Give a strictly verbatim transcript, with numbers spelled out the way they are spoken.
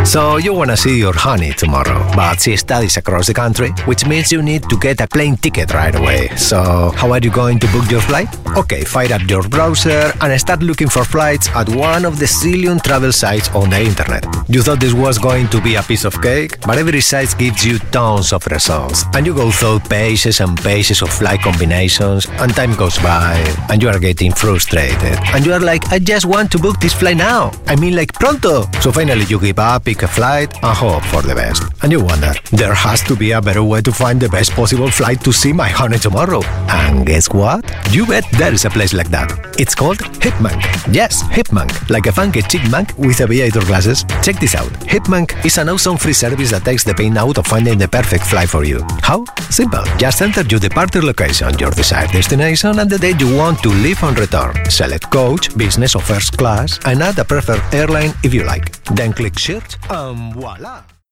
So you wanna see your honey tomorrow, but she studies across the country, which means you need to get a plane ticket right away. So how are you going to book your flight? Okay, fire up your browser and start looking for flights at one of the zillion travel sites on the internet. You thought this was going to be a piece of cake, but every site gives you tons of results, and you go through pages and pages of flight combinations, and time goes by, and you are getting frustrated, and you are like, I just want to book this flight now. I mean, like pronto. So finally you give up, pick a flight, and hope for the best. And you wonder, there has to be a better way to find the best possible flight to see my honey tomorrow. And guess what? You bet there is a place like that. It's called Hipmunk. Yes, Hipmunk, like a funky chipmunk with aviator glasses. Check this out. Hipmunk is an awesome free service that takes the pain out of finding the perfect flight for you. How? Simple. Just enter your departure location, your desired destination, and the date you want to leave and return. Select coach, business or first class, and add a preferred airline if you like. Then click search, and voila!